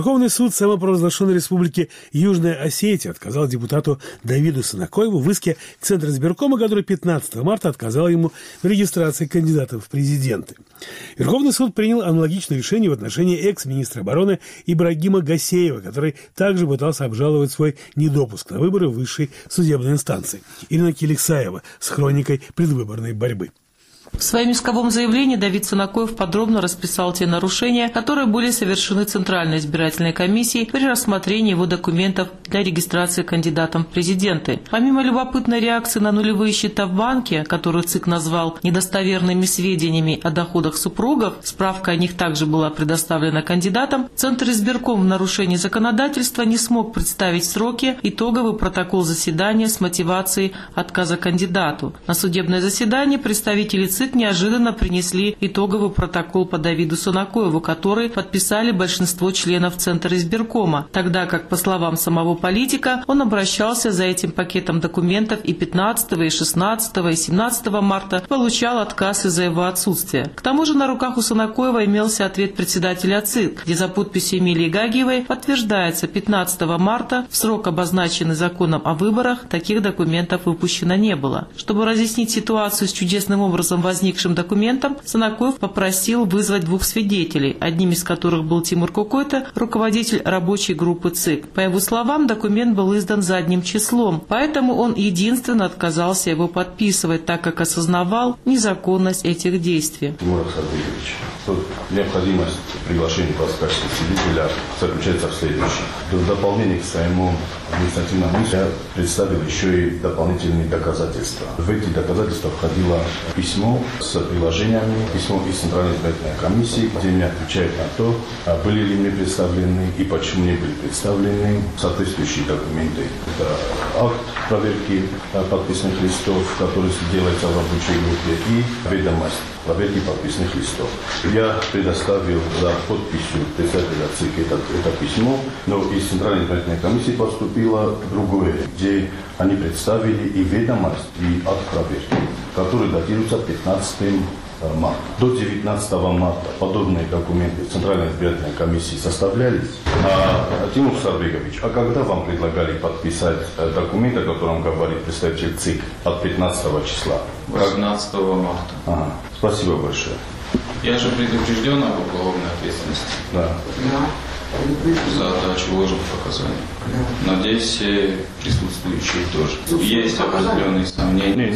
Верховный суд самопровозглашенной республики Южная Осетия отказал депутату Давиду Сынакоеву в иске к Центру избиркома, который 15 марта отказал ему в регистрации кандидатов в президенты. Верховный суд принял аналогичное решение в отношении экс-министра обороны Ибрагима Гасеева, который также пытался обжаловать свой недопуск на выборы в высшей судебной инстанции. Ирина Келексаева с хроникой предвыборной борьбы. В своем исковом заявлении Давид Сынакоев подробно расписал те нарушения, которые были совершены Центральной избирательной комиссией при рассмотрении его документов для регистрации кандидатом в президенты. Помимо любопытной реакции на нулевые счета в банке, которую ЦИК назвал недостоверными сведениями о доходах супругов, справка о них также была предоставлена кандидатам, Центр избирком в нарушении законодательства не смог представить в сроки итоговый протокол заседания с мотивацией отказа кандидату. На судебное заседание представители ЦИК неожиданно принесли итоговый протокол по Давиду Сынакоеву, который подписали большинство членов Центра избиркома, тогда как, по словам самого политика, он обращался за этим пакетом документов и 15, и 16, и 17 марта, получал отказ из-за его отсутствия. К тому же на руках у Сынакоева имелся ответ председателя ЦИК, где за подписью Эмилии Гагиевой подтверждается: 15 марта, в срок, обозначенный законом о выборах, таких документов выпущено не было. Чтобы разъяснить ситуацию с чудесным образом возникшим документом, Сынакоев попросил вызвать двух свидетелей, одним из которых был Тимур Кокойто, руководитель рабочей группы ЦИК. По его словам, документ был издан задним числом, поэтому он единственно отказался его подписывать, так как осознавал незаконность этих действий. Необходимость приглашения по качестве свидетеля заключается в следующем. В дополнение к своему административному иску я представил еще и дополнительные доказательства. В эти доказательства входило письмо с приложениями, письмо из Центральной избирательной комиссии, где мне отвечают на то, были ли мне представлены и почему не были представлены соответствующие документы. Это акт проверки подписных листов, который делается в рабочей группе, и ведомость проверки подписных листов. Я предоставил за подписью председателя ЦИК это письмо, но из Центральной избирательной комиссии поступило другое, где они представили и ведомость, и акт проверки, который датируется 15 марта. До 19 марта подобные документы Центральной избирательной комиссии составлялись. Тимур Сарбегович, а когда вам предлагали подписать документ, о котором говорит представитель ЦИК, от 15 числа? 18 марта. Ага. Спасибо большое. Я же предупрежден об уголовной ответственности. Да. За дачу ложных показаний. Надеюсь, все присутствующие тоже. Есть определенные сомнения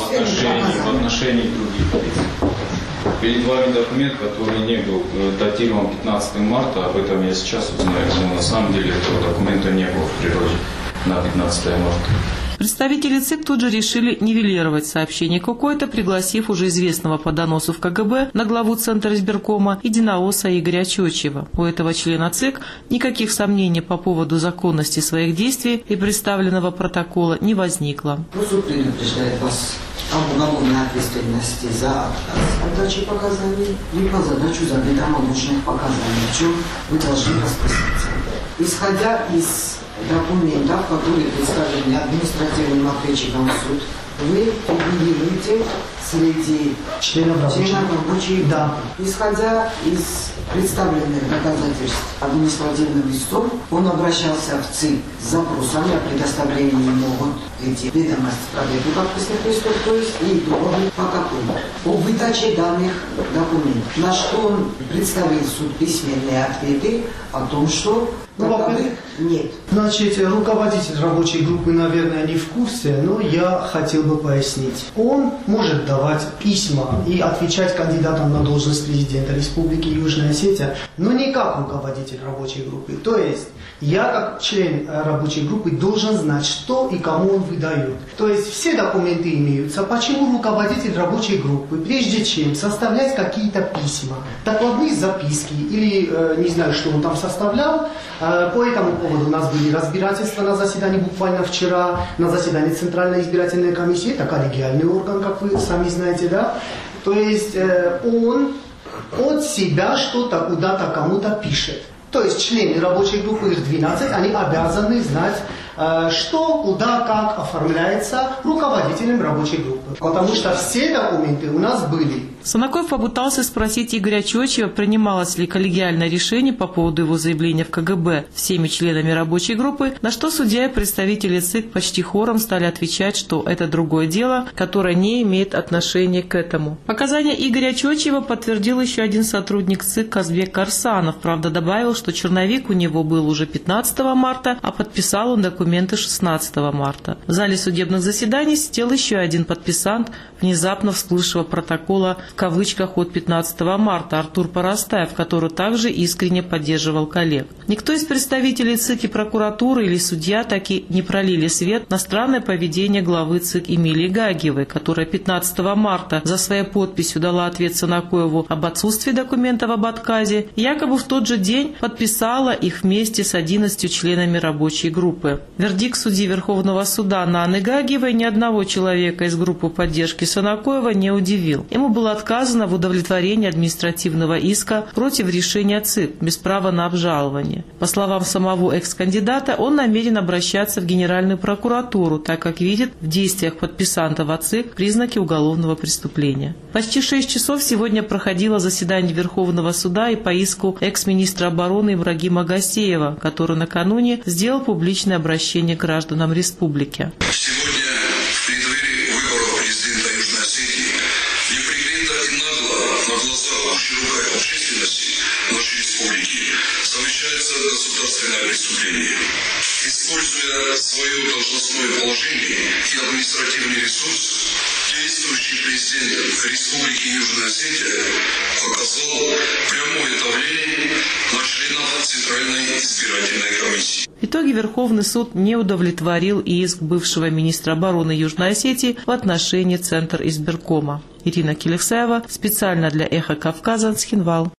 в отношении других лиц. Перед вами документ, который не был датирован 15 марта, об этом я сейчас узнаю, но на самом деле этого документа не было в природе на 15 марта. Представители ЦИК тут же решили нивелировать сообщение Кокойто, пригласив уже известного по доносу в КГБ на главу Центра избиркома единоосса Игоря Чочева. У этого члена ЦИК никаких сомнений по поводу законности своих действий и представленного протокола не возникло. Суд предупреждает вас об уголовной ответственности за отказ от дачи показаний либо за дачу заведомо ложных показаний, в чем вы должны расписаться. Исходя из документов, которые представлены административным ответчиком в суд, вы фигурируете среди членов рабочей группы. Да. Исходя из представленных доказательств административных листов, он обращался в ЦИК с запросами о предоставлении ему эти ведомости проверки подписных листов, то есть и договор по какому? О выдаче данных документов. На что он представил в суд письменные ответы о том, что таковых нет. Значит, руководитель рабочей группы, наверное, не в курсе, но я хотел бы пояснить. Он может давать письма и отвечать кандидатам на должность президента Республики Южная Осетия, но не как руководитель рабочей группы. То есть я, как член рабочей группы, должен знать, что и кому он выдает. То есть все документы имеются. Почему руководитель рабочей группы, прежде чем составлять какие-то письма, докладные записки или не знаю, что он там составлял, по этому поводу у нас были разбирательства на заседании буквально вчера, на заседании Центральной избирательной комиссии, это коллегиальный орган, как вы сами знаете, да? То есть он от себя что-то куда-то кому-то пишет. То есть члены рабочей группы, их 12, они обязаны знать, что, куда, как оформляется руководителем рабочей группы. Потому что все документы у нас были. Санакоев попытался спросить Игоря Чочева, принималось ли коллегиальное решение по поводу его заявления в КГБ всеми членами рабочей группы, на что судья и представители ЦИК почти хором стали отвечать, что это другое дело, которое не имеет отношения к этому. Показания Игоря Чочева подтвердил еще один сотрудник ЦИК Казбек Карсанов, правда добавил, что черновик у него был уже 15 марта, а подписал он документы 16 марта. В зале судебных заседаний сидел еще один подписант внезапно всплывшего протокола в кавычках от 15 марта Артур Поростаев, который также искренне поддерживал коллег. Никто из представителей ЦИК и прокуратуры или судья таки не пролили свет на странное поведение главы ЦИК Эмилии Гагиевой, которая 15 марта за своей подписью дала ответ Санакоеву об отсутствии документов об отказе, якобы в тот же день подписала их вместе с 11 членами рабочей группы. Вердикт судьи Верховного суда Наны Гагиевой ни одного человека из группы поддержки Санакоева не удивил. Ему было отказано в удовлетворении административного иска против решения ЦИК без права на обжалование. По словам самого экс-кандидата, он намерен обращаться в Генеральную прокуратуру, так как видит в действиях подписантов ЦИК признаки уголовного преступления. Почти 6 часов сегодня проходило заседание Верховного суда и по иску экс-министра обороны Ибрагима Гасеева, который накануне сделал публичное обращение к гражданам республики. Сегодня в преддверии выборов президента Южной Осетии неприкрыто и нагло на глазах широкой общественности нашей республики совершается государственное преступление. Используя свое должностное положение и административный ресурс, действующий президент Республики Южная Осетия оказал прямое давление на членов Центральной избирательной комиссии. В итоге Верховный суд не удовлетворил иск бывшего министра обороны Южной Осетии в отношении Центр избиркома. Ирина Келексаева специально для «Эхо Кавказа», Цхинвал.